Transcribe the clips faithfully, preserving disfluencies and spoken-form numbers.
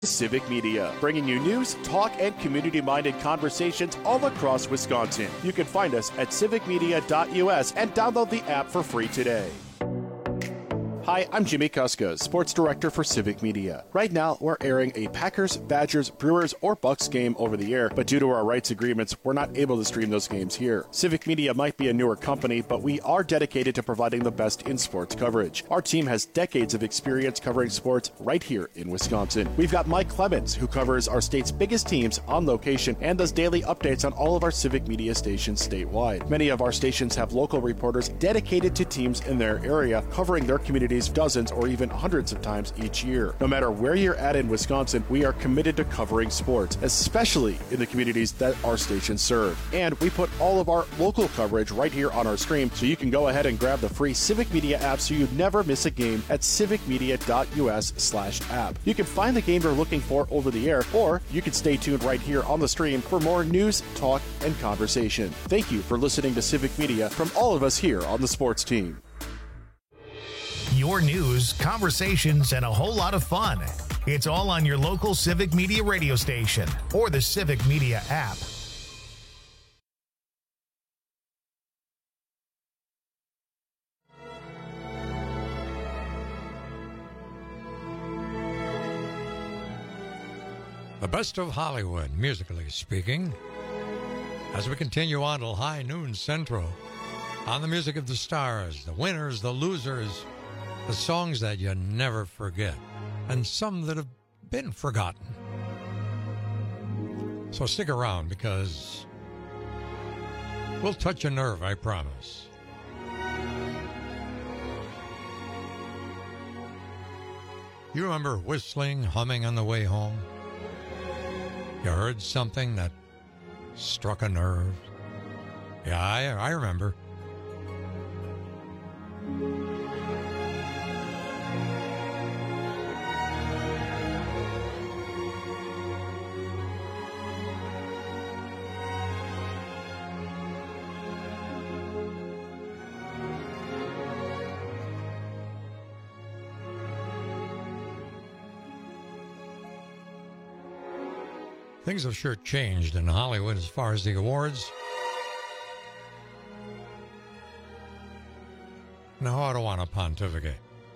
Civic Media, bringing you news, talk, and community-minded conversations all across Wisconsin. You can find us at civic media dot U S and download the app for free today. Hi, I'm Jimmy Kuska, Sports Director for Civic Media. Right now, we're airing a Packers, Badgers, Brewers, or Bucks game over the air, but due to our rights agreements, we're not able to stream those games here. Civic Media might be a newer company, but we are dedicated to providing the best in sports coverage. Our team has decades of experience covering sports right here in Wisconsin. We've got Mike Clemens, who covers our state's biggest teams on location and does daily updates on all of our Civic Media stations statewide. Many of our stations have local reporters dedicated to teams in their area, covering their communities dozens or even hundreds of times each year. No matter where you're at in Wisconsin, we are committed to covering sports, especially in the communities that our stations serve. And we put all of our local coverage right here on our stream, so you can go ahead and grab the free Civic Media app so you never miss a game at civic media dot U S slash app. You can find the game you're looking for over the air, or you can stay tuned right here on the stream for more news, talk, and conversation. Thank you for listening to Civic Media from all of us here on the sports team. Your news, conversations, and a whole lot of fun. It's all on your local Civic Media radio station or the Civic Media app. The best of Hollywood, musically speaking, as we continue on till high noon central on the music of the stars, the winners, the losers, the songs that you never forget, and some that have been forgotten. So stick around, because we'll touch a nerve, I promise. You remember whistling, humming on the way home? You heard something that struck a nerve? Yeah, I, I remember. Things have sure changed in Hollywood as far as the awards. Now, I don't want to pontificate.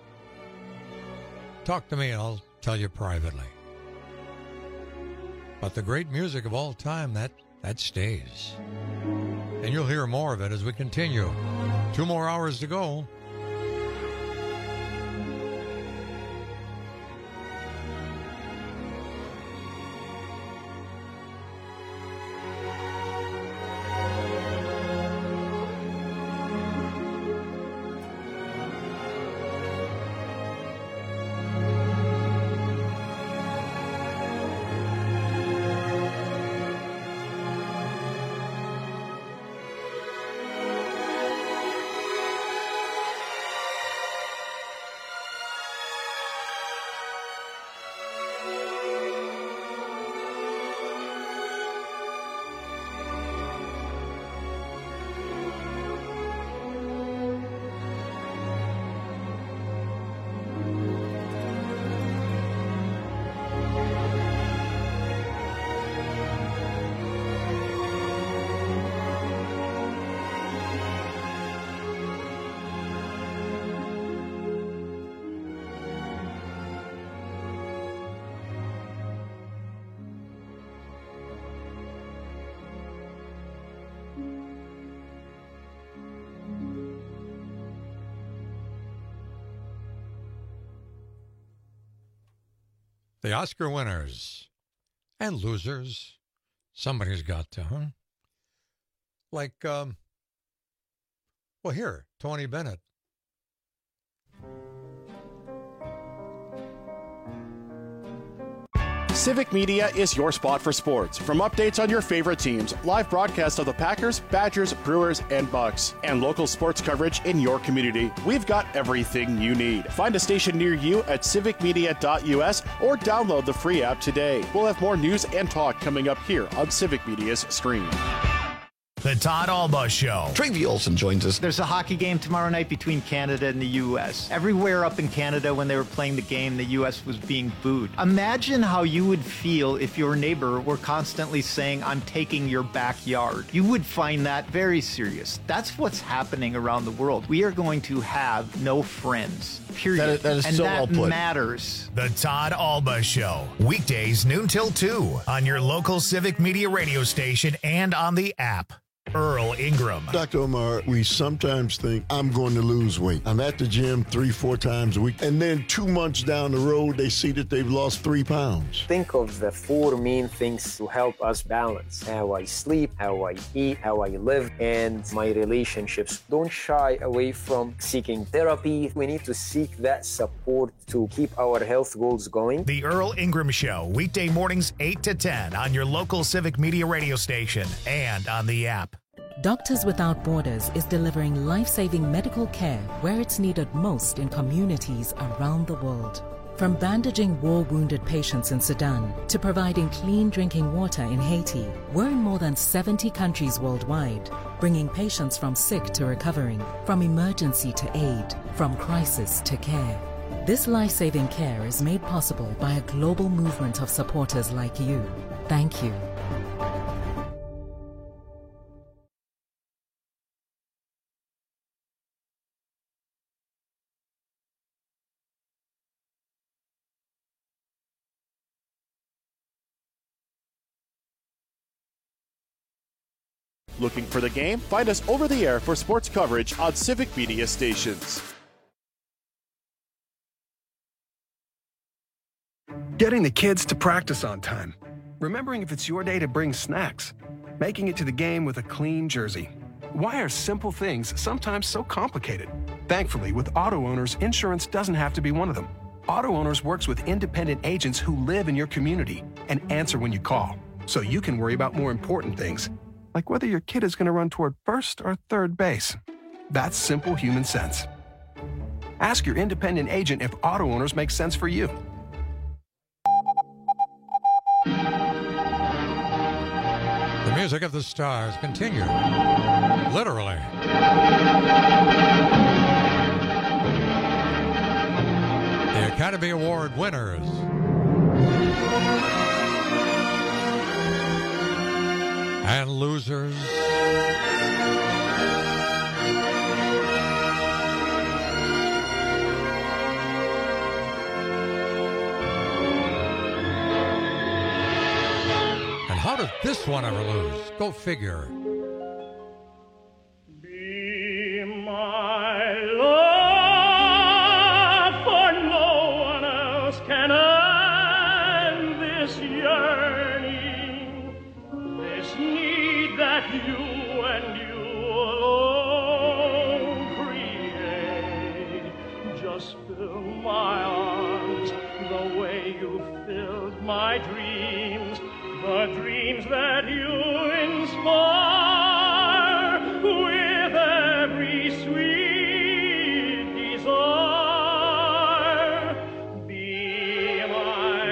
Talk to me and I'll tell you privately. But the great music of all time, that, that stays. And you'll hear more of it as we continue. Two more hours to go. The Oscar winners and losers. Somebody's got to, huh? Like, um, well, here, Tony Bennett. Civic Media is your spot for sports. From updates on your favorite teams, live broadcasts of the Packers, Badgers, Brewers, and Bucks, and local sports coverage in your community, we've got everything you need. Find a station near you at civic media dot U S or download the free app today. We'll have more news and talk coming up here on Civic Media's stream. The Todd Alba Show. Travie Olson joins us. There's a hockey game tomorrow night between Canada and the U S. Everywhere up in Canada when they were playing the game, the U S was being booed. Imagine how you would feel if your neighbor were constantly saying, I'm taking your backyard. You would find that very serious. That's what's happening around the world. We are going to have no friends, period. That is, that is and so that well put. matters. The Todd Alba Show. Weekdays noon till two on your local Civic Media radio station and on the app. Earl Ingram. Doctor Omar, we sometimes think I'm going to lose weight. I'm at the gym three, four times a week. And then two months down the road, they see that they've lost three pounds. Think of the four main things to help us balance: how I sleep, how I eat, how I live, and my relationships. Don't shy away from seeking therapy. We need to seek that support to keep our health goals going. The Earl Ingram Show, weekday mornings eight to ten on your local Civic Media radio station and on the app. Doctors Without Borders is delivering life-saving medical care where it's needed most in communities around the world. From bandaging war-wounded patients in Sudan to providing clean drinking water in Haiti, we're in more than seventy countries worldwide, bringing patients from sick to recovering, from emergency to aid, from crisis to care. This life-saving care is made possible by a global movement of supporters like you. Thank you. Looking for the game? Find us over the air for sports coverage on Civic Media stations. Getting the kids to practice on time. Remembering if it's your day to bring snacks. Making it to the game with a clean jersey. Why are simple things sometimes so complicated? Thankfully, with Auto Owners, insurance doesn't have to be one of them. Auto Owners works with independent agents who live in your community and answer when you call, so you can worry about more important things, like whether your kid is going to run toward first or third base. That's simple human sense. Ask your independent agent if Auto Owners makes sense for you. The music of the stars continue. Literally. The Academy Award winners. And losers. And how did this one ever lose? Go figure. Be my love, for no one else can end this yearning, this need that you and you alone create. Just fill my arms the way you filled my dreams, the dreams that you inspire with every sweet desire. Be my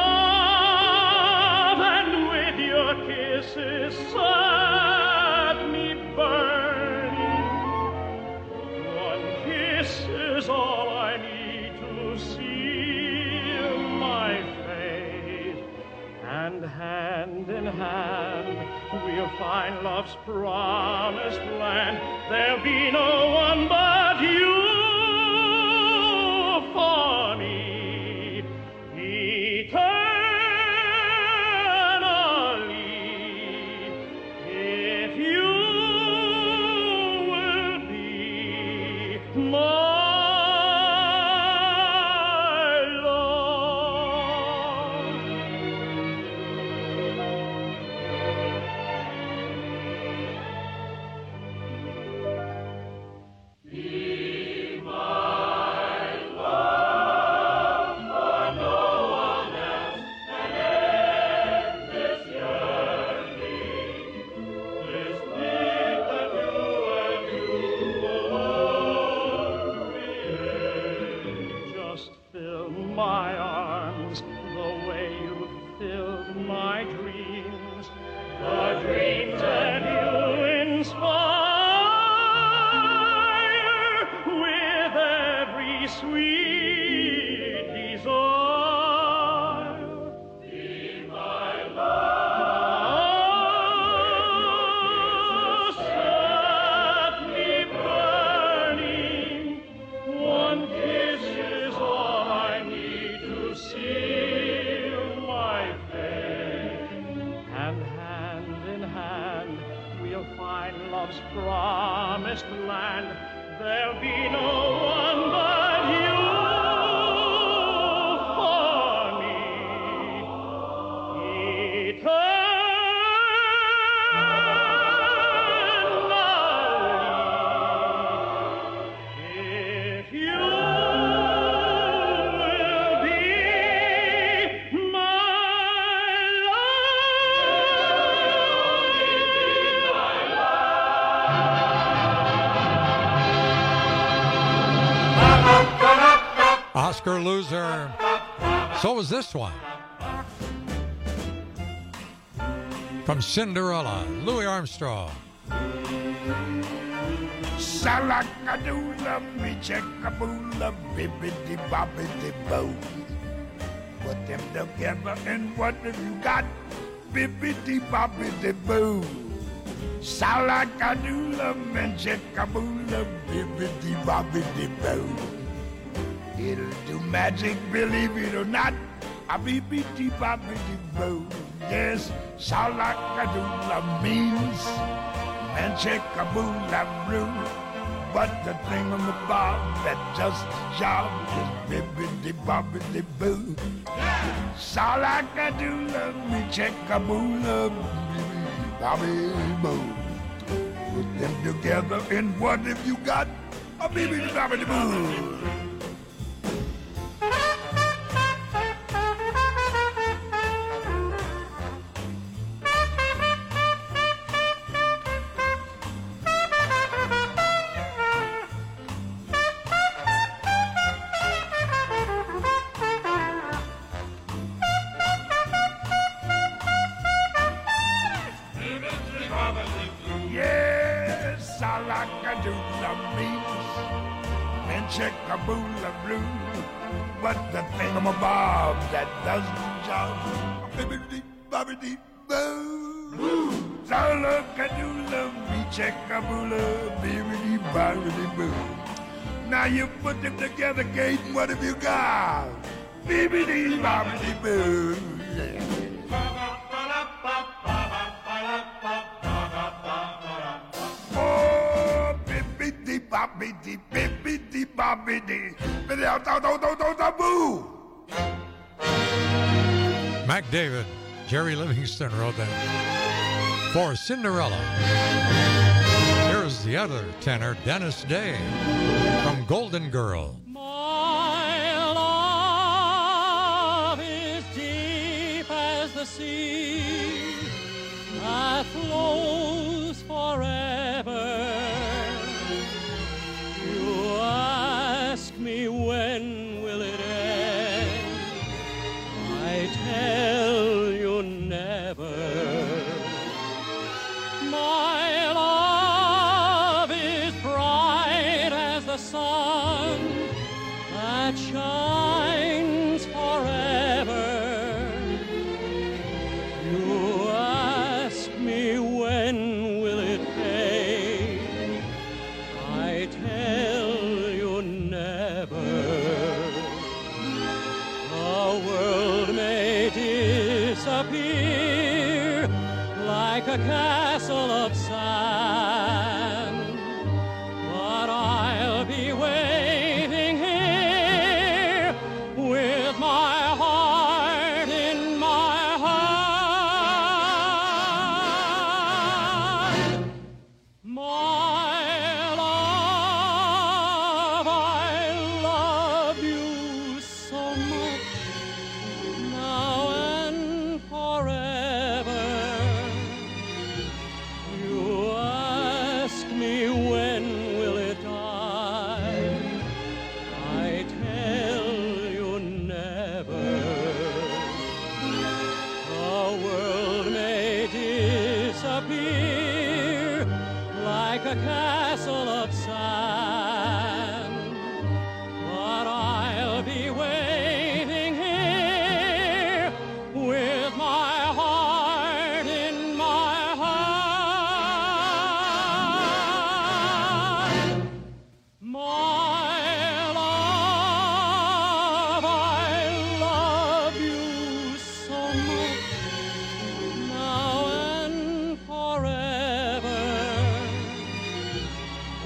love, and with your kisses set me burning. One kiss is all I need to seal my fate, and hand in hand we'll find love's promised land. There'll be no one but you for me eternally, if you will be my love. promised land. There'll be no one but you for me. Eternally, if you will be my Oscar loser. So was this one. From Cinderella, Louis Armstrong. Salakadoola, me checkaboola, bibbidi bobbidi boo. Put them together and what have you got? Bibbidi bobbidi boo. Salakadoola, me checkaboola, bibbidi bobbidi boo. It'll do magic, believe it or not. A bibbidi bobbidi boo. Yes, salakadoola means manchekaboola brew. But the thingamabob that does the job is bibbidi bobbidi boo. Salakadoola, me checkaboola, bibbidi bobbidi boo. Put them together and what have you got? A bibbidi bobbidi boo. Yes, salakadoola means manchekaboola blue. But the thingamabob that does the job, bibbidi bobbidi boo. Salakadoola, me checkaboola, bibbidi bobbidi boo. Now you put them together, Kate, and what have you got? Bibbidi bobbidi boo. Yeah. Oh, bibbidi bobbidi, bibbidi bobbidi, bibbidi boo. Mac David, Jerry Livingston wrote that for Cinderella. Here's the other tenor, Dennis Day, from Golden Girl. My love is deep as the sea that flows forever. You ask me when will it end? I tell you never. My love is bright as the sun that shines forever. You ask me when will it fade? I tell you never. The world may disappear like a castle of sand, but I'll be waiting here with my heart in my hand. My love, I love you so much now and forever. You ask me when will it die? I tell you never. The world may disappear like a castle of sand, but I'll be waiting here with my heart in my hand. My love, I love you so much now and forever.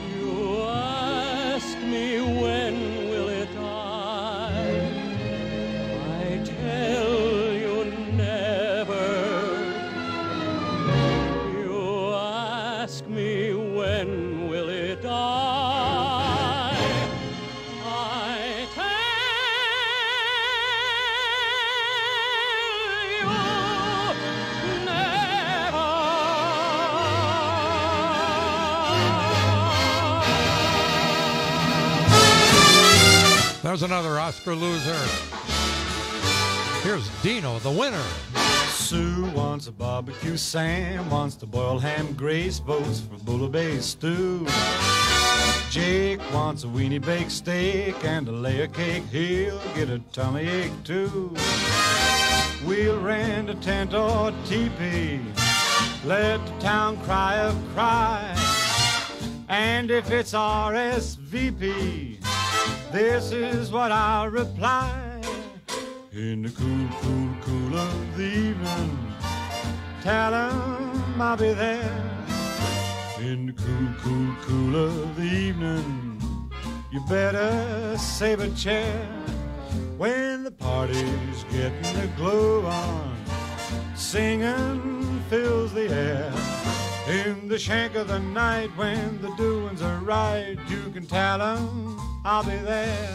There's another Oscar loser. Here's Dino, the winner. Sue wants a barbecue, Sam wants the boiled ham, Grace votes for bouillabaisse stew. Jake wants a weenie baked steak and a layer cake, he'll get a tummy ache too. We'll rent a tent or teepee, let the town cry a cry. And if it's R S V P, this is what I'll reply. In the cool, cool, cool of the evening, tell 'em I'll be there. In the cool, cool, cool of the evening, you better save a chair. When the party's getting the glow on, singing fills the air. In the shank of the night, when the doings are right, you can tell 'em I'll be there.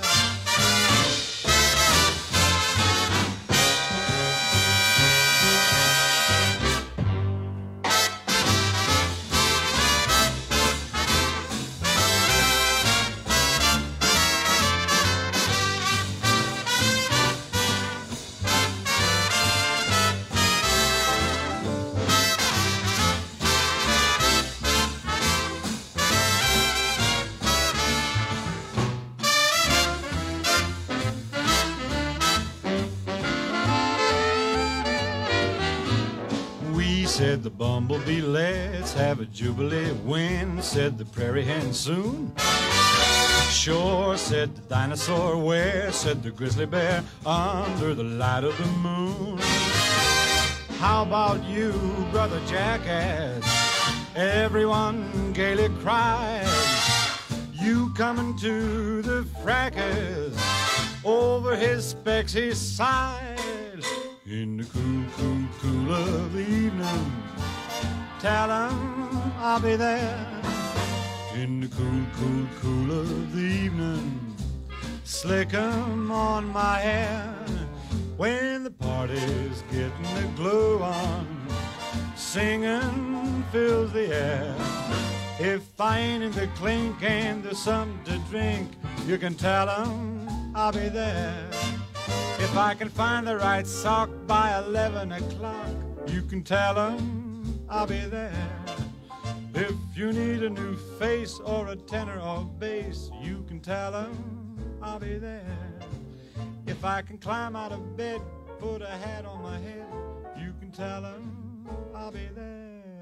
Said the bumblebee, let's have a jubilee. When? Said the prairie hen, soon. Sure, said the dinosaur. Where? Said the grizzly bear, under the light of the moon. How about you, brother jackass? Everyone gaily cried. You coming to the fracas? Over his specs he sighed. In the cool, cool, cool of the evening, tell 'em I'll be there. In the cool, cool, cool of the evening, slick 'em on my hair. When the party's getting the glow on, singing fills the air. If I ain't in the clink and there's something to drink, you can tell 'em I'll be there. If I can find the right sock by eleven o'clock, you can tell 'em I'll be there. If you need a new face or a tenor or bass, you can tell 'em I'll be there. If I can climb out of bed, put a hat on my head, you can tell 'em I'll be there.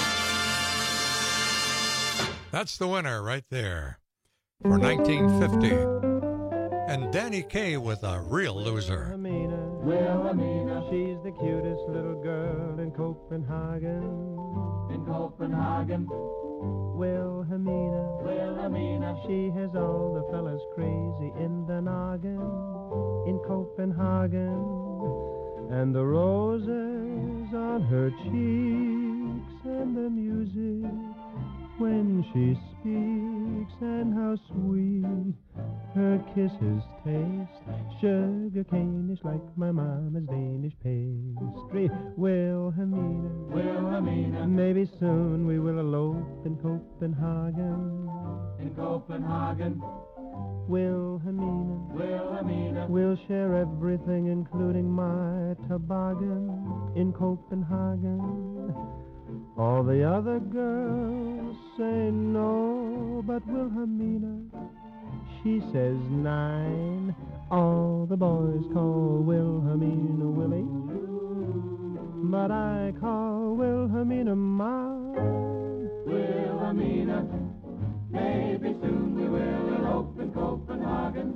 That's the winner right there for nineteen fifty. And Danny Kaye with a real loser. Wilhelmina, she's the cutest little girl in Copenhagen. In Copenhagen. Wilhelmina, Wilhelmina, she has all the fellas crazy in the noggin. In Copenhagen. And the roses on her cheeks and the music when she speaks, and how sweet her kisses taste. Sugar cane-ish like my mama's Danish pastry. Wilhelmina, Wilhelmina, maybe soon we will elope in Copenhagen. In Copenhagen. Wilhelmina, Wilhelmina, we'll share everything including my toboggan. In Copenhagen. All the other girls say no, but Wilhelmina, she says nine. All the boys call Wilhelmina Willie, but I call Wilhelmina mine. Wilhelmina, maybe soon we will elope in Copenhagen.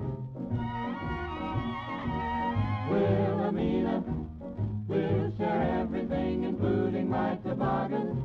Wilhelmina, we'll share everything, including my toboggan.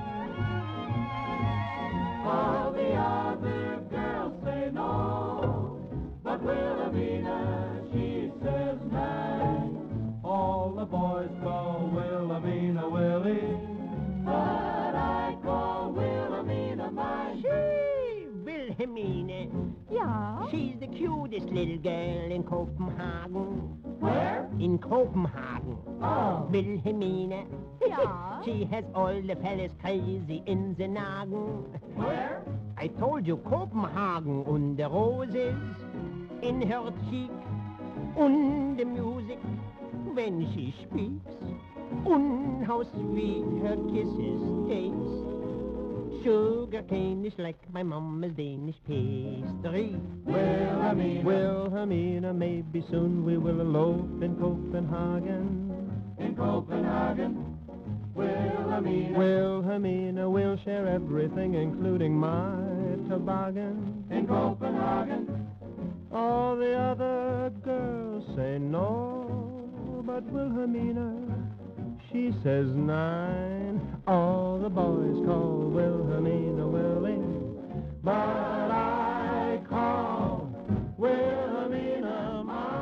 All the other girls say no, but Wilhelmina, she says nine. All the boys call Wilhelmina Willie, but I call Wilhelmina mine. She, Wilhelmina. Yeah? She's the cutest little girl in Copenhagen. Where? In Copenhagen. Oh. Wilhelmina. Yeah? She has all the fellas crazy in the noggin. Where? I told you Copenhagen and the roses. in her cheek, and the music when she speaks, and how sweet her kisses taste. Sugar cane is like my mama's Danish pastry. Wilhelmina, Wilhelmina, maybe soon we will elope in Copenhagen. In Copenhagen, Wilhelmina, Wilhelmina, we'll share everything, including my toboggan. In Copenhagen, all the other girls say no, but Wilhelmina, she says nine. All the boys call Wilhelmina Willie, but I call Wilhelmina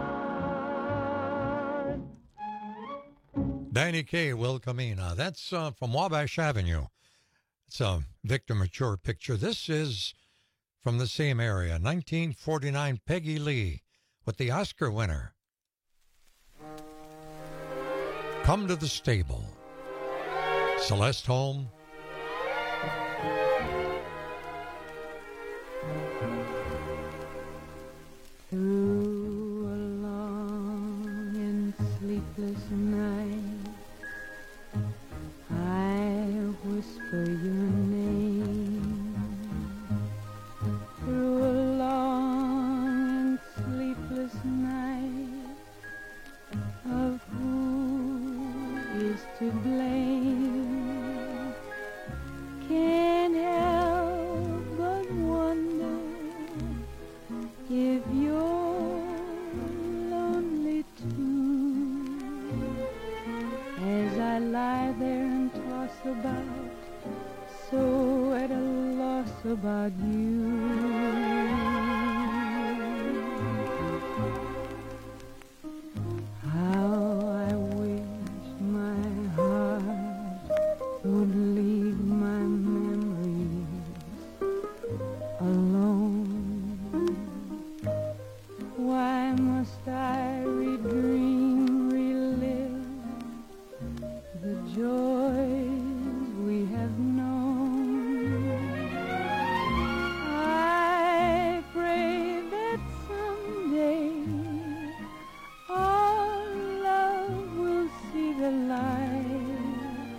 mine. Danny Kaye, Wilhelmina. That's uh, from Wabash Avenue. It's a Victor Mature picture. This is from the same area, nineteen forty-nine, Peggy Lee with the Oscar winner. Come to the Stable. Celeste Holm. Through a long and sleepless night, I whisper your name. Through a long and sleepless night, of who is to blame, can't help but wonder if you're lonely too, as I lie there and toss about, so at a loss about you. How I wish my heart would leave my memories alone. Why must I redream, relive the joys we have known? I pray that someday our love will see the light.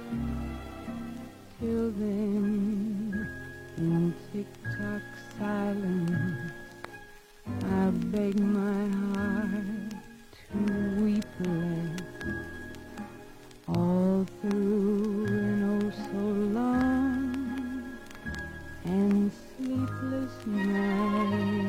Till then, in tick-tock silence, I beg my heart to weep less. All through an oh so long and sleepless night.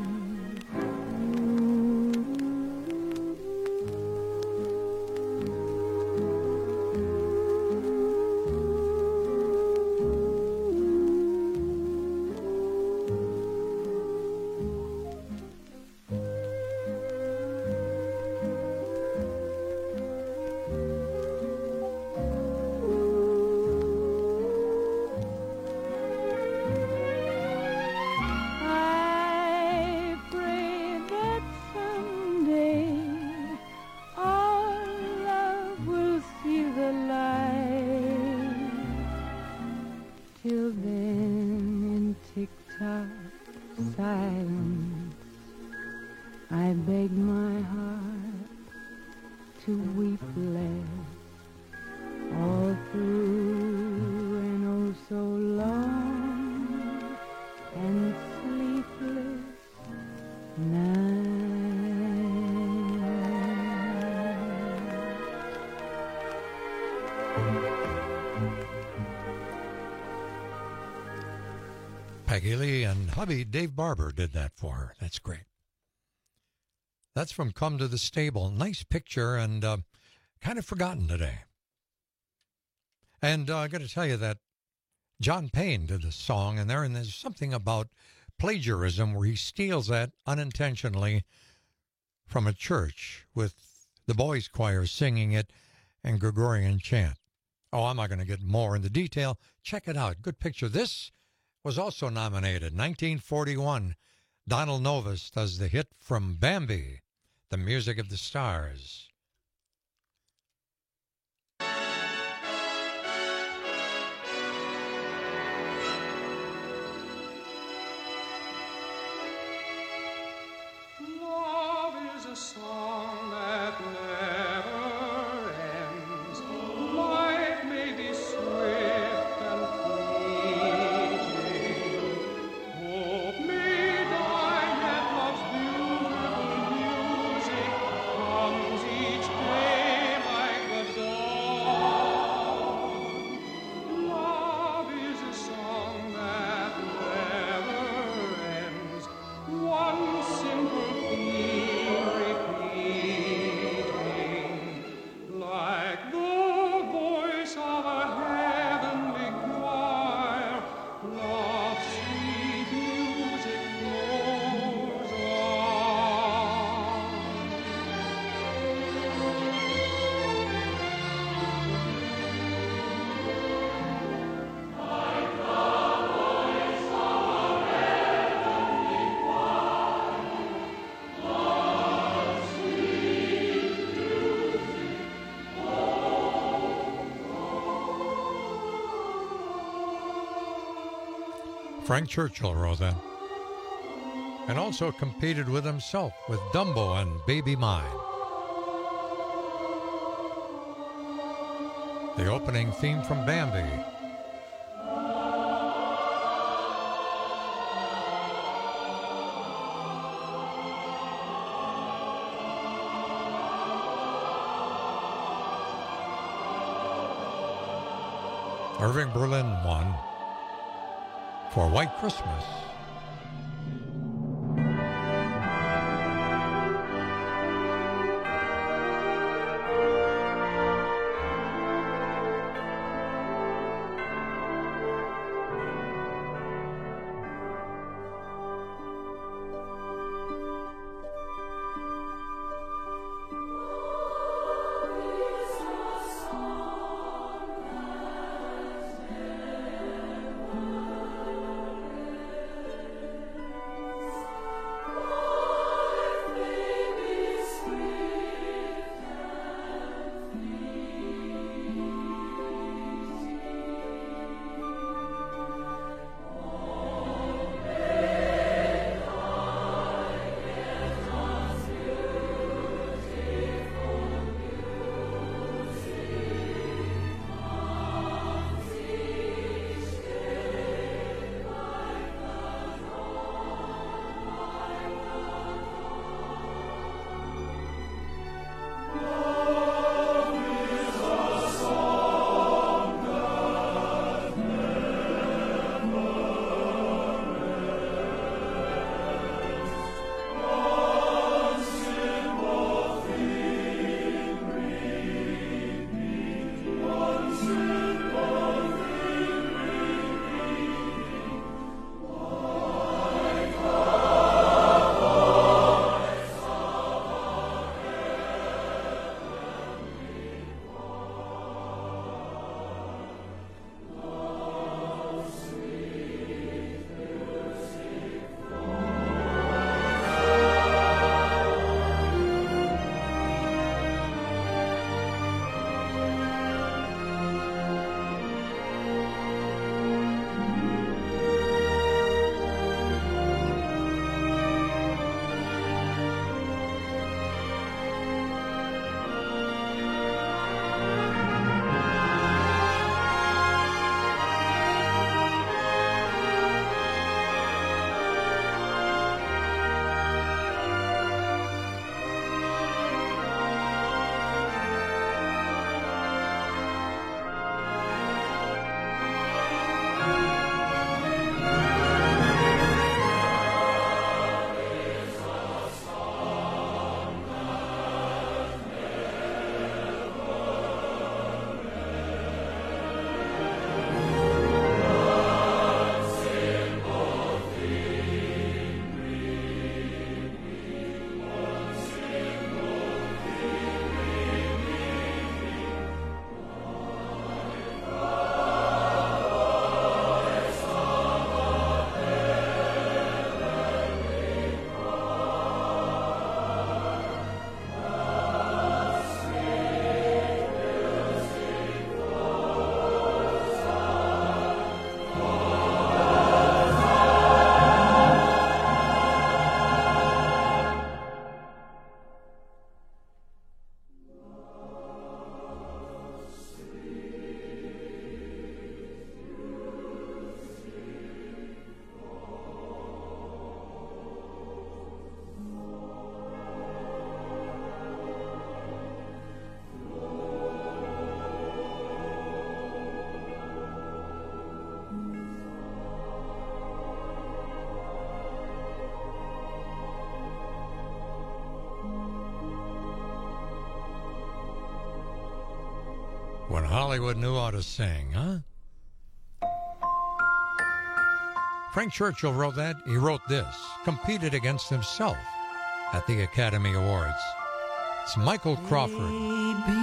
I pray that someday our love will see the light. Till then, in tick-tock silence, I beg my heart to weep less. All through an oh so long and sleepless night. Peggy Lee and hubby Dave Barber did that for her. That's great. That's from Come to the Stable. Nice picture and uh, kind of forgotten today. And uh, I got to tell you that John Payne did this song in there, and there's something about plagiarism where he steals that unintentionally from a church with the boys' choir singing it and Gregorian chant. Oh, I'm not going to get more into detail. Check it out. Good picture. This was also nominated. nineteen forty-one, Donald Novus does the hit from Bambi, The Music of the Stars. Frank Churchill wrote that. And also competed with himself with Dumbo and Baby Mine. The opening theme from Bambi. Irving Berlin won for White Christmas. When Hollywood knew how to sing, huh? Frank Churchill wrote that. He wrote this. Competed against himself at the Academy Awards. It's Michael Crawford. Baby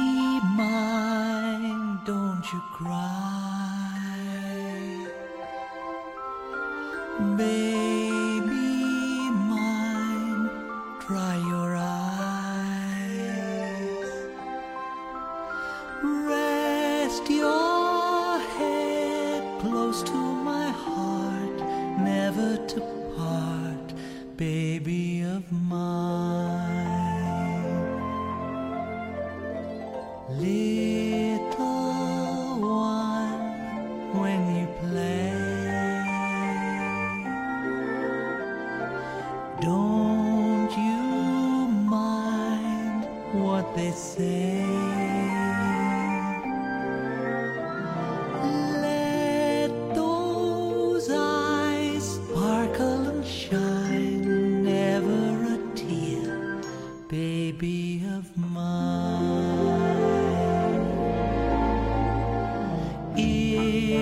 mine, don't you cry. Baby mine, dry your eyes. Rest your head close to my heart.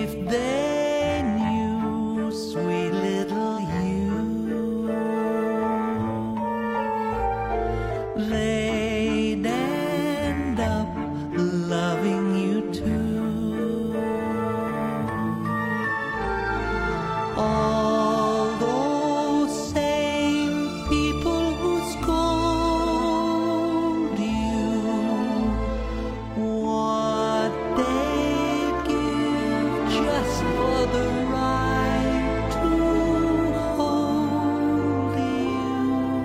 If they knew, sweet little you, they'd end up loving you too. All those same people who scold you, what they'd give just for the right to hold you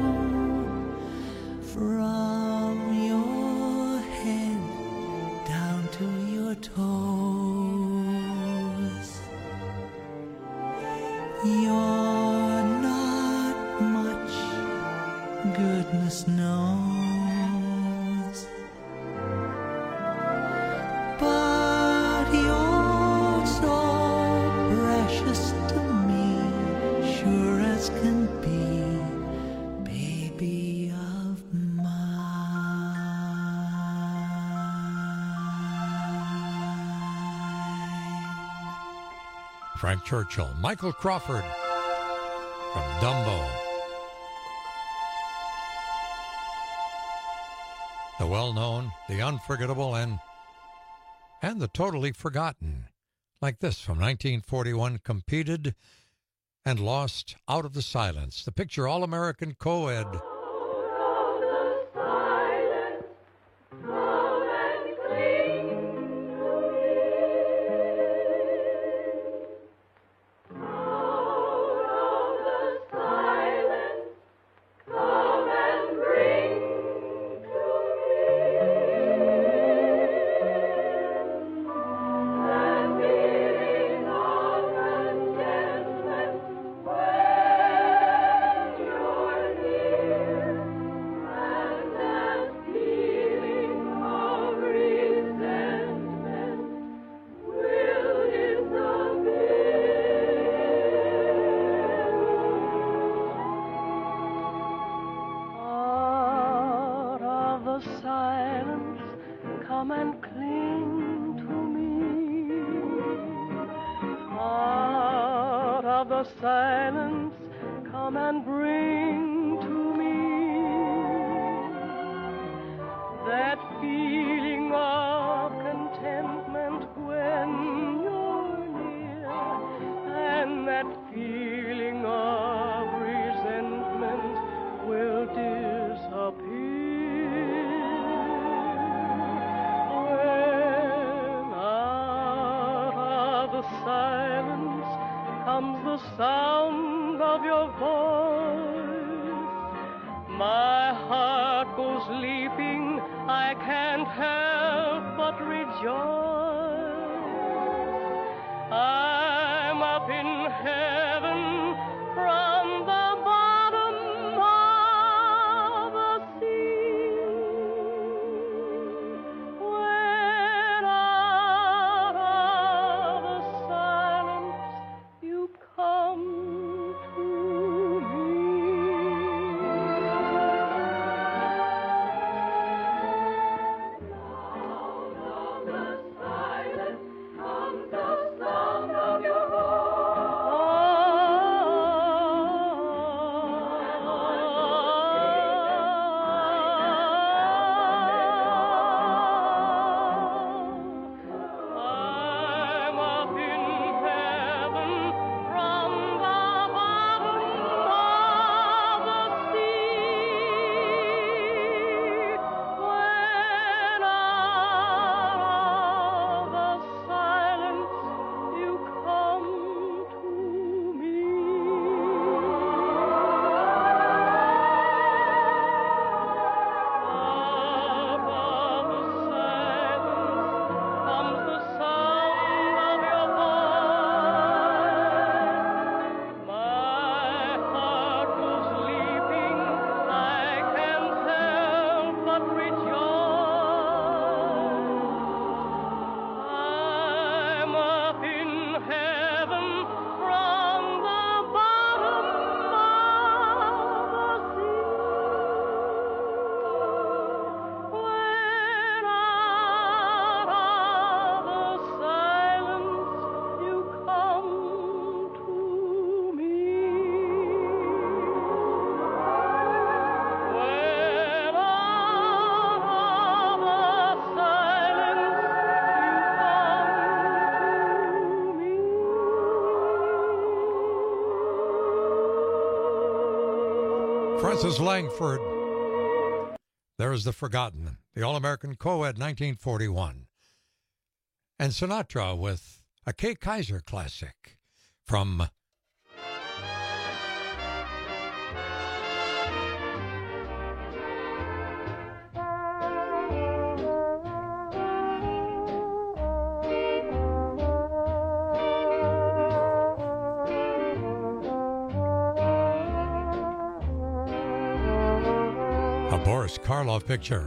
from your head down to your toes. You're not much, goodness knows, but you're so precious to me, sure as can be, baby of Frank Churchill, Michael Crawford from Dumbo. The well-known, the unforgettable, and and the totally forgotten. Like this from nineteen forty-one, competed and lost Out of the Silence. The picture All-American co-ed. Silence, come and bring to me that feeling of contentment when you're near, and that feeling of resentment will disappear when out of the silence comes the sound of your voice. My heart goes leaping, I can't help but rejoice. I'm up in heaven from the bottom of the sea, when out of the silence you come to me. Out of the Francis Langford. There is The Forgotten, the All-American Co-Ed nineteen forty-one. And Sinatra with a Kay Kaiser classic from a Boris Karloff picture.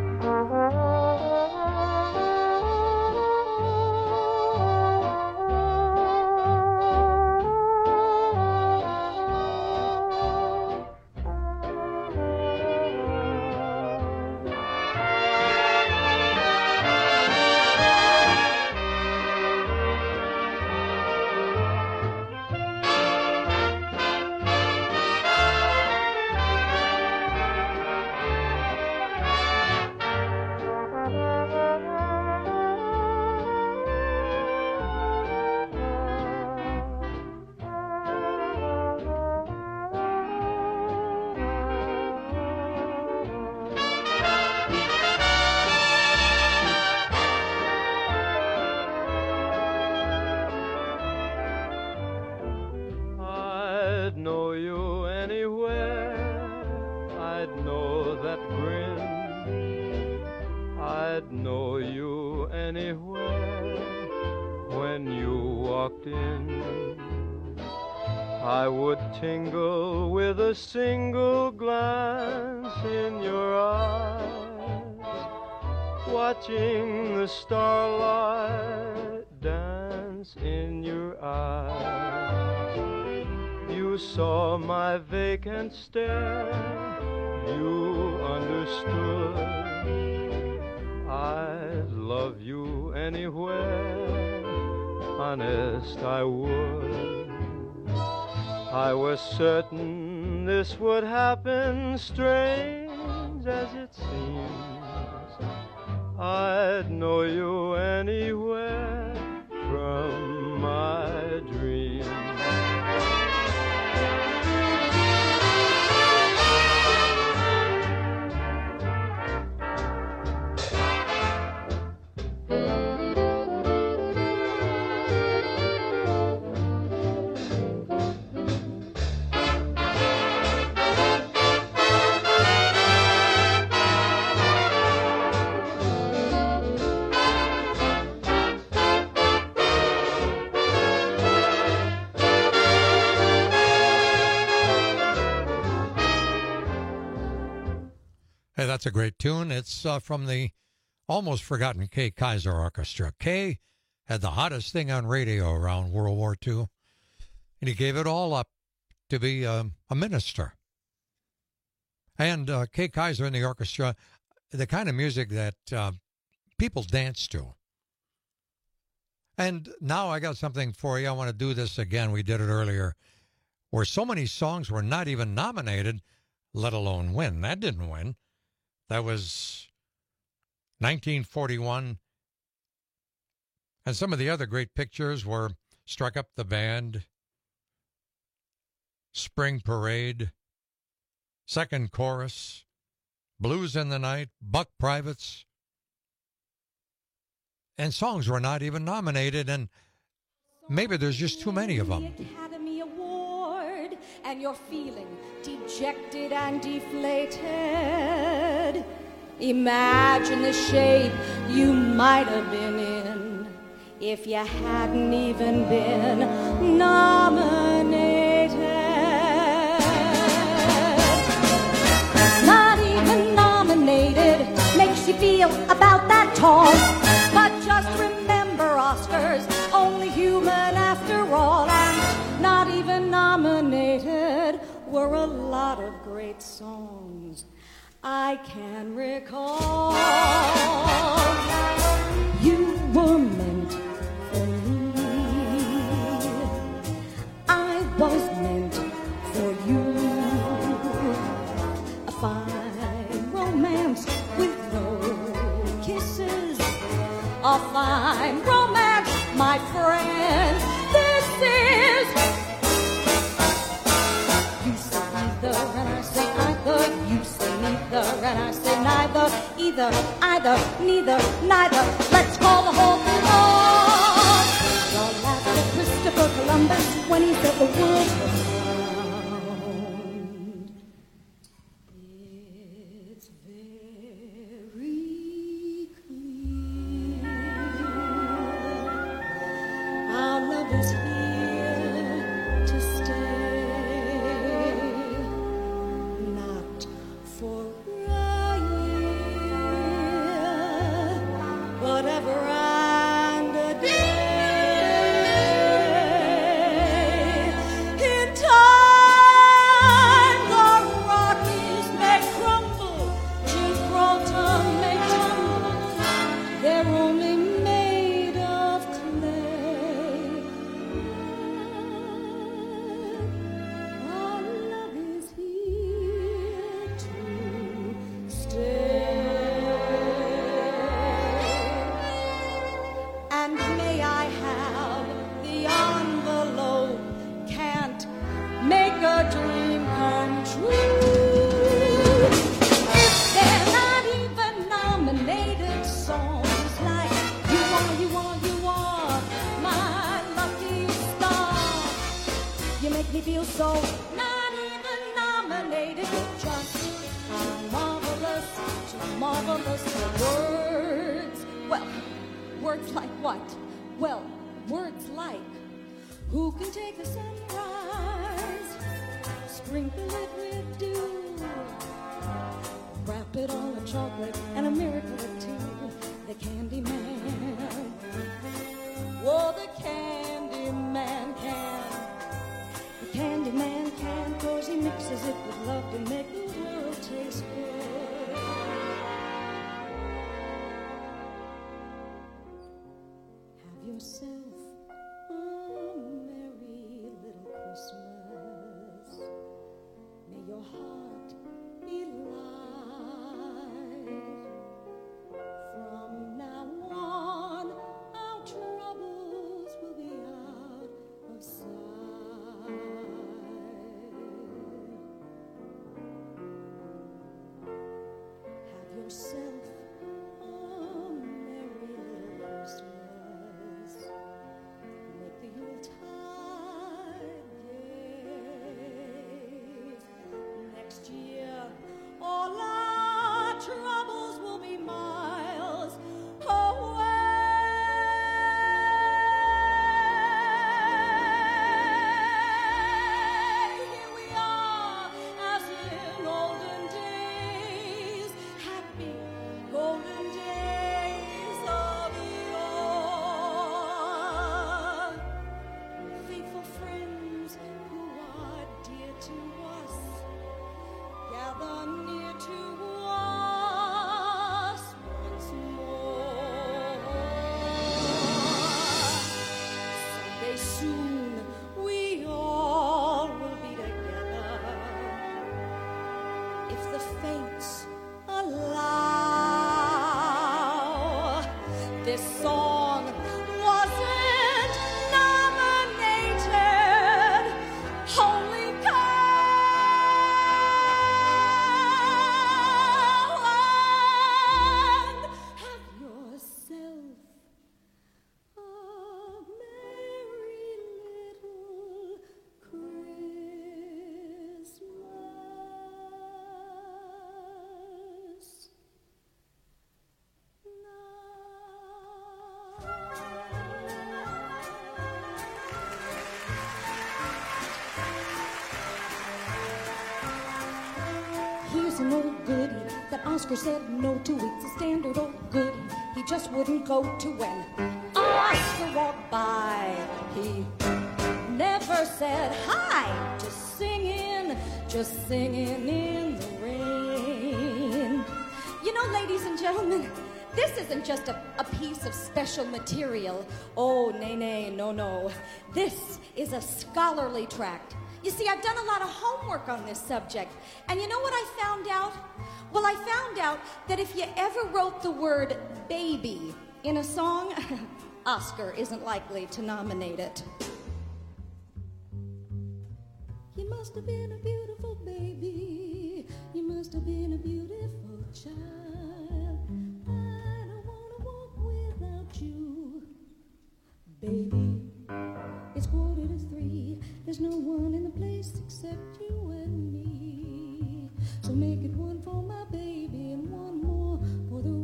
Tingle with a single glance in your eyes, watching the starlight dance in your eyes. You saw my vacant stare, you understood I'd love you anywhere, honest I would. I was certain this would happen, strange as it seems. I'd know you anywhere from my dreams. Hey, that's a great tune. It's uh, from the almost forgotten Kay Kaiser Orchestra. Kay had the hottest thing on radio around World War Two, and he gave it all up to be um, a minister. And uh, Kay Kaiser and the orchestra, the kind of music that uh, people dance to. And now I got something for you. I want to do this again. We did it earlier, where so many songs were not even nominated, let alone win. That didn't win. That was nineteen forty-one. And some of the other great pictures were Struck Up the Band, Spring Parade, Second Chorus, Blues in the Night, Buck Privates. And songs were not even nominated, and maybe there's just too many of them. Academy Award, and you're feeling dejected and deflated. Imagine the shape you might have been in if you hadn't even been nominated. Not even nominated makes you feel about that tall. But just remember, Oscars, only human after all. And not even nominated were a lot of great songs I can recall. You were meant for me, I was meant for you. A fine romance with no kisses, a fine romance, my friend. This is. You say either, and I say I. either, and I say neither, either, either, neither, neither. Let's call the whole thing off. The last of Christopher Columbus when he said the world was round. It's very clear. Our love is here to stay, not for a year, but ever and a day. In time, the Rockies may crumble, Gibraltar may tumble. They're only made of clay. Our love is here to stay. And may I have the envelope? Can't make a dream come true. If they're not even nominated songs like You Are, You Are, You Are, My Lucky Star, you make me feel so not even nominated. You're just too marvelous, too marvelous for words. Well, words like what? Well, words like who can take the sunrise, sprinkle it with dew, wrap it all in chocolate and a miracle or two. The Candy Man. Oh, the Candy Man can. The Candy Man can, 'cause he mixes it with love to make the world taste good. Have yourself a merry little Christmas. May your heart be light. From now on, our troubles will be out of sight. Have yourself a merry little Christmas. Make the Yuletide gay. Next year, all our troubles will be miles away. Here we are, as in olden days, happy golden days of yore. Faithful friends who are dear to us, gather near to us once more. Someday soon we all will be together, if the fates allow. This song wasn't nominated, only and have yourself a merry little Christmas. Here's an old goodie that Oscar said no to. It's a standard old goodie he just wouldn't go to. When Oscar walked by, he never said hi, just singing, just singing in the rain. You know, ladies and gentlemen, this isn't just a, a piece of special material. Oh, nay, nay, no, no. This is a scholarly tract. You see, I've done a lot of homework on this subject. And you know what I found out? Well, I found out that if you ever wrote the word baby in a song, Oscar isn't likely to nominate it. You must have been a beautiful baby. You must have been a beautiful child, I don't wanna walk without you. Baby, it's quarter to three. There's no one in the place except you and me. So make it one for my baby and one more for the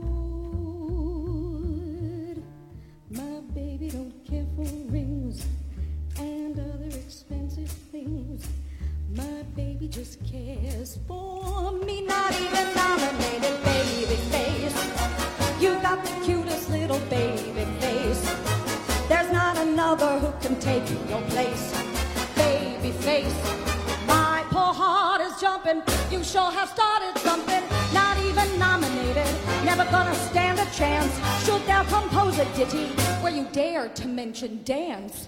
road. My baby don't care for rings and other expensive things. My baby just cares for me. Not even nominated, baby face. You got the cutest little baby face. There's not another who can take your place. Baby face, my poor heart is jumping. You sure have started something. Not even nominated, never gonna stand a chance. Should thou compose a ditty where you dare to mention dance?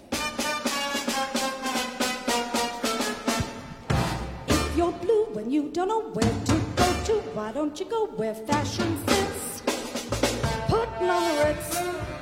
If you're blue when you don't know where to go to, why don't you go where fashion fits? Put on the Ritz.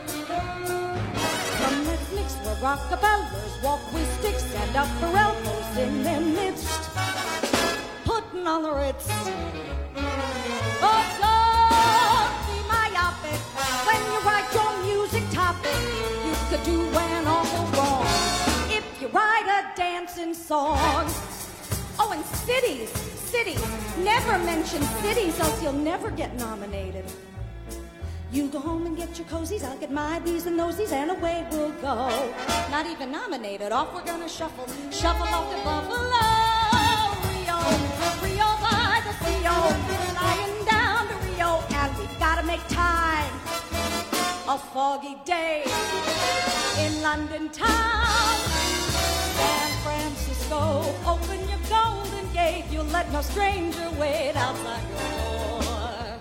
Come, let's mix where Rockefellers walk with sticks and up for elbows in their midst. Putting on the Ritz. Oh, don't be myopic when you write your music topic. You could do an awful wrong if you write a dancing song. Oh, and cities, cities. Never mention cities, else you'll never get nominated. You go home and get your cozies, I'll get my these and thosies, and away we'll go. Not even nominated, off we're gonna shuffle, shuffle off to Buffalo. Rio, Rio by the Rio, flying down to Rio, and we've gotta make time. A foggy day in London town. San Francisco, open your golden gate, you'll let no stranger wait outside your door.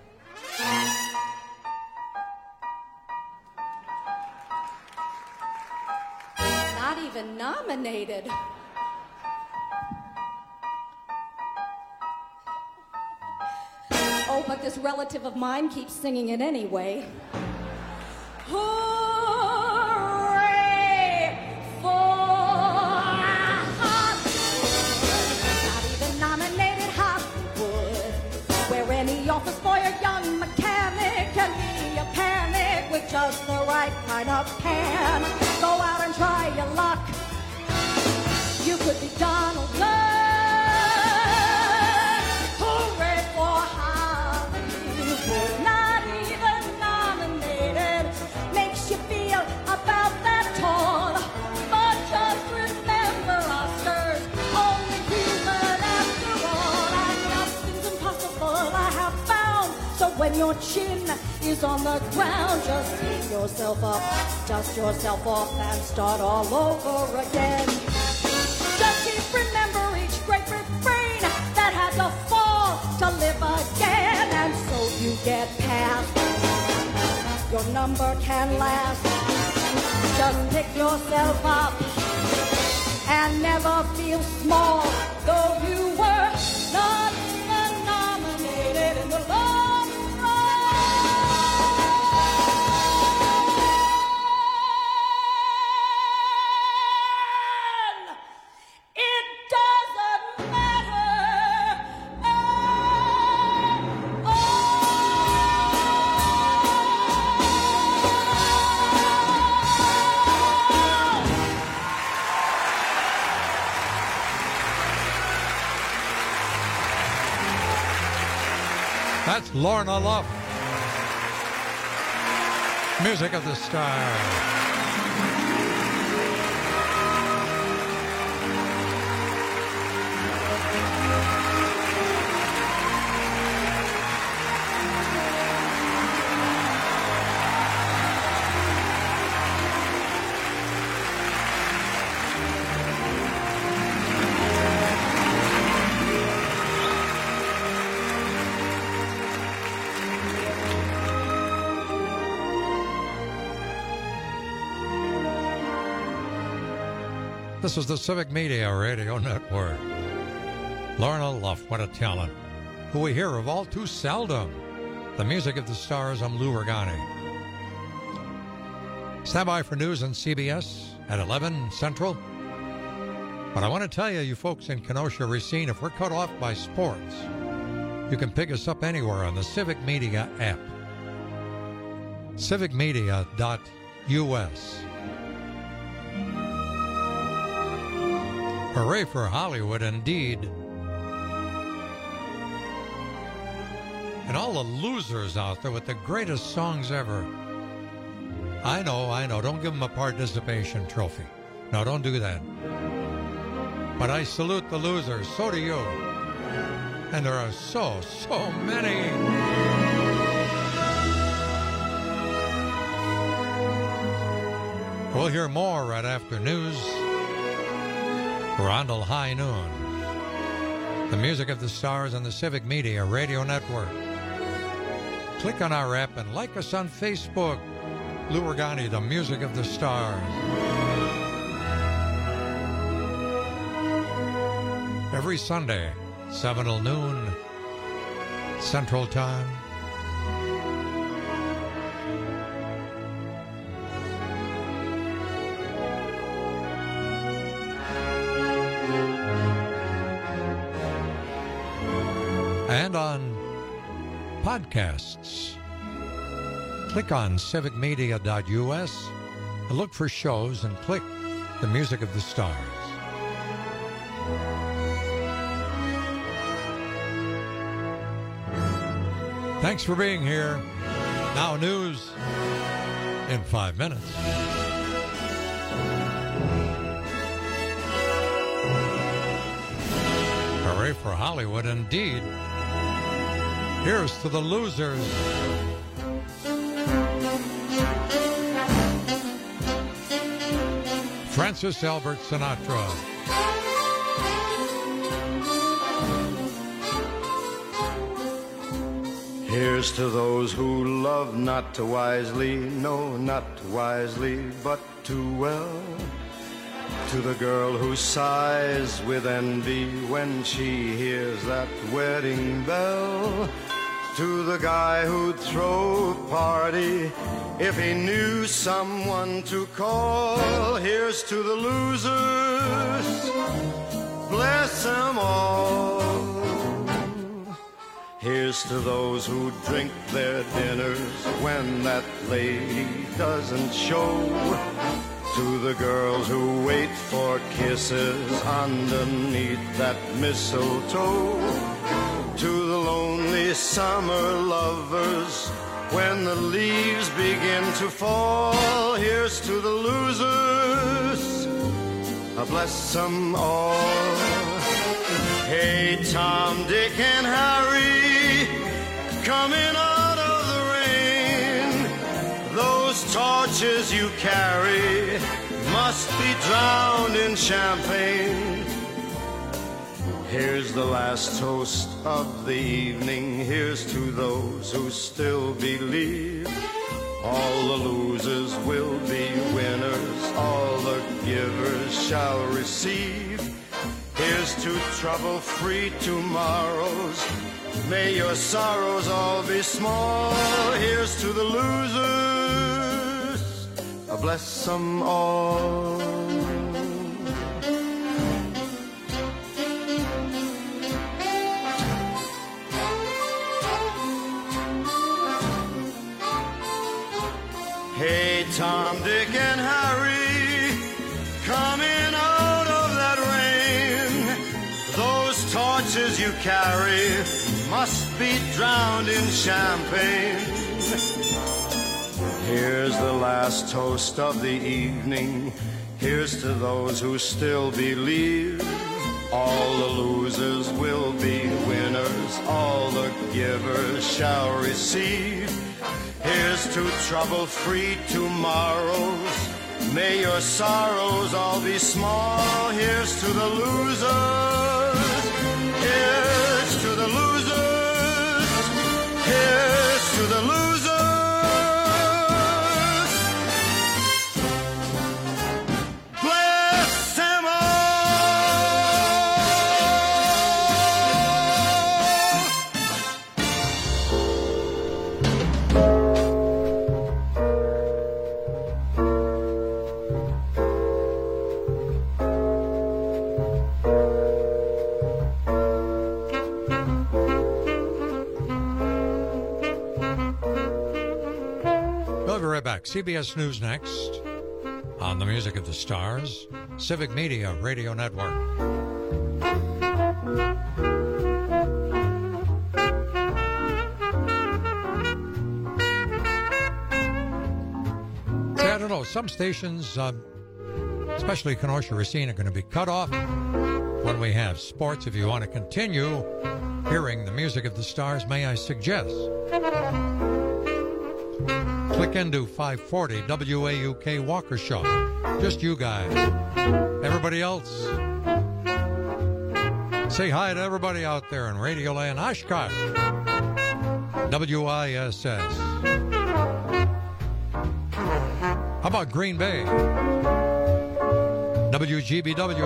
Not even nominated. Oh, but this relative of mine keeps singing it anyway. Hooray for Hollywood. Not even nominated Hollywood, where any office boy or young mechanic can be a panic with just the right kind of pan. Go out and try your luck. You could be Donald Duck. Hooray for Hollywood. Not even nominated. Makes you feel about that tall. But just remember, Oscars, only human after all. And nothing's impossible, I have found. So when your chin is on the ground, just pick yourself up, dust yourself off, and start all over again. Just keep remember each great refrain that had to fall to live again, and so you get past. Your number can last. Just pick yourself up and never feel small, though you were not even nominated in the long. That's Lorna Luft. Music of the Stars. This is the Civic Media Radio Network. Lorna Luft, what a talent, who we hear of all too seldom. The Music of the Stars, I'm Lou Regani. Stand by for news on C B S at eleven Central. But I want to tell you, you folks in Kenosha, Racine, if we're cut off by sports, You can pick us up anywhere on the Civic Media app. civic media dot U S. Hooray for Hollywood, indeed. And all the losers out there with the greatest songs ever. I know, I know. Don't give them a participation trophy. No, don't do that. But I salute the losers. So do you. And there are so, so many. We'll hear more right after news. Rondell High Noon. The music of the stars on the Civic Media Radio Network. Click on our app and like us on Facebook. Lou Regani, the music of the stars. Every Sunday, seven till noon, Central Time. And on podcasts. Click on civic media dot U S and look for shows and click the music of the stars. Thanks for being here. Now news in five minutes. Hooray for Hollywood, indeed. Here's to the losers. Francis Albert Sinatra. Here's to those who love not too wisely, no, not too wisely, but too well. To the girl who sighs with envy when she hears that wedding bell. To the guy who'd throw a party if he knew someone to call. Here's to the losers, bless them all. Here's to those who drink their dinners when that lady doesn't show. To the girls who wait for kisses underneath that mistletoe. To the lonely summer lovers when the leaves begin to fall. Here's to the losers, bless them all. Hey, Tom, Dick, and Harry, coming out of the rain, those torches you carry must be drowned in champagne. Here's the last toast of the evening. Here's to those who still believe. All the losers will be winners. All the givers shall receive. Here's to trouble-free tomorrows. May your sorrows all be small. Here's to the losers. Bless them all. Hey, Tom, Dick, and Harry, coming out of that rain, those torches you carry must be drowned in champagne. Here's the last toast of the evening. Here's to those who still believe. All the losers will be winners. All the givers shall receive. Here's to trouble-free tomorrows. May your sorrows all be small. Here's to the losers. Here's to the losers. Here's to the losers. Bless them all. back. C B S News next on the Music of the Stars, Civic Media Radio Network. See, I don't know, some stations, um, especially Kenosha Racine, are going to be cut off when we have sports. If you want to continue hearing the Music of the Stars, may I suggest click into five forty W A U K Waukesha. Just you guys. Everybody else, say hi to everybody out there in Radio Land, Oshkosh, W I S S. How about Green Bay? W G B W.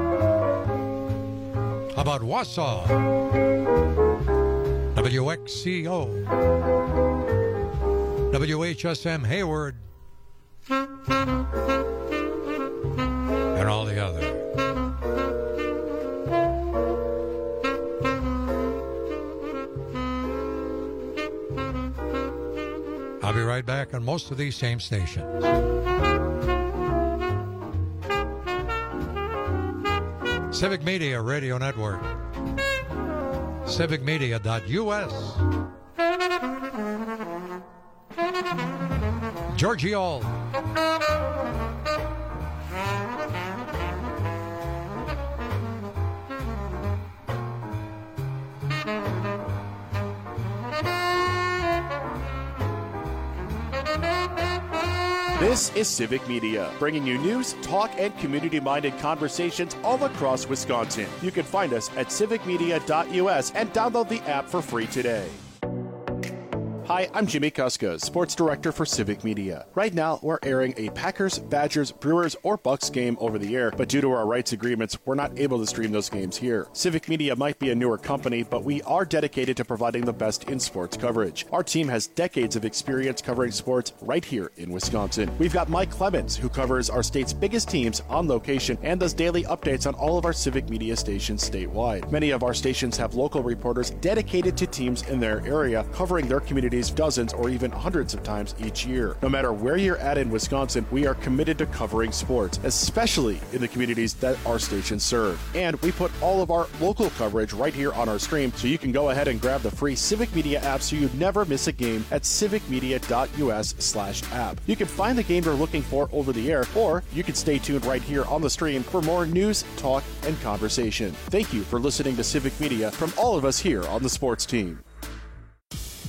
How about Wausau? W X C O. W H S M Hayward. And all the others. I'll be right back on most of these same stations. Civic Media Radio Network. civic media dot U S. Georgie All. This is Civic Media, bringing you news, talk, and community-minded conversations all across Wisconsin. You can find us at civic media dot U S and download the app for free today. Hi, I'm Jimmy Kuska, Sports Director for Civic Media. Right now, we're airing a Packers, Badgers, Brewers, or Bucks game over the air, but due to our rights agreements, we're not able to stream those games here. Civic Media might be a newer company, but we are dedicated to providing the best in sports coverage. Our team has decades of experience covering sports right here in Wisconsin. We've got Mike Clemens, who covers our state's biggest teams on location and does daily updates on all of our Civic Media stations statewide. Many of our stations have local reporters dedicated to teams in their area, covering their communities dozens or even hundreds of times each year. No matter where you're at in Wisconsin, we are committed to covering sports, especially in the communities that our stations serve. And we put all of our local coverage right here on our stream, so you can go ahead and grab the free Civic Media app so you never miss a game at civic media dot U S slash app. You can find the game you're looking for over the air, or you can stay tuned right here on the stream for more news, talk, and conversation. Thank you for listening to Civic Media from all of us here on the sports team.